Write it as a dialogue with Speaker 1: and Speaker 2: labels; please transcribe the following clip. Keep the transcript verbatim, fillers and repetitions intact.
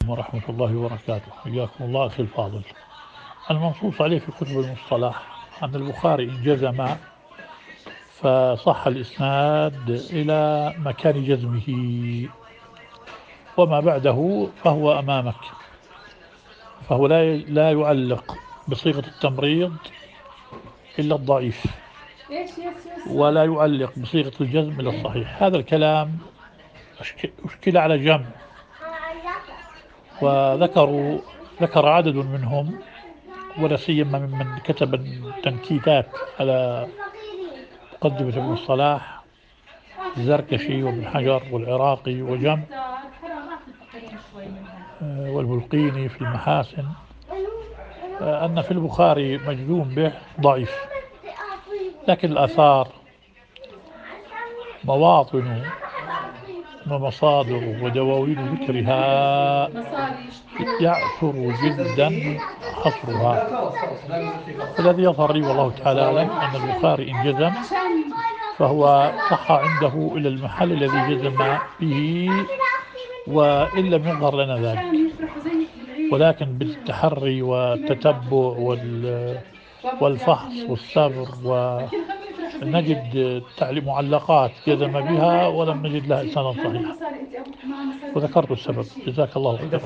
Speaker 1: ورحمة الله وبركاته. حياكم الله أخي الفاضل. المنصوص عليه في كتب المصطلح أن البخاري إن جزم فصح الإسناد إلى مكان جزمه، وما بعده فهو أمامك، فهو لا لا يعلق بصيغة التمريض إلا الضعيف، ولا يعلق بصيغة الجزم إلا الصحيح. هذا الكلام أشكل على جمع، وذكروا ذكر عدد منهم، ولا سيما ممن كتب التنكيتات على مقدمة ابن الصلاح، الزركشي وابن حجر والعراقي وجمع، والبلقيني في المحاسن، أن في البخاري مجزوم به ضعيف. لكن الآثار مواطن ومصادر ودواوين ذكرها يعثر جدا حصرها. الذي يظهر لي والله تعالى أعلم أن البخاري إن جزم فهو صح عنده إلى المحل الذي جزم به، وإن لم يظهر لنا ذلك، ولكن بالتحري والتتبع والفحص والصبر ونجد معلقات جزم بها ولم نجد لها إسنادا صحيحا، وذكرت السبب. جزاك الله خيرا.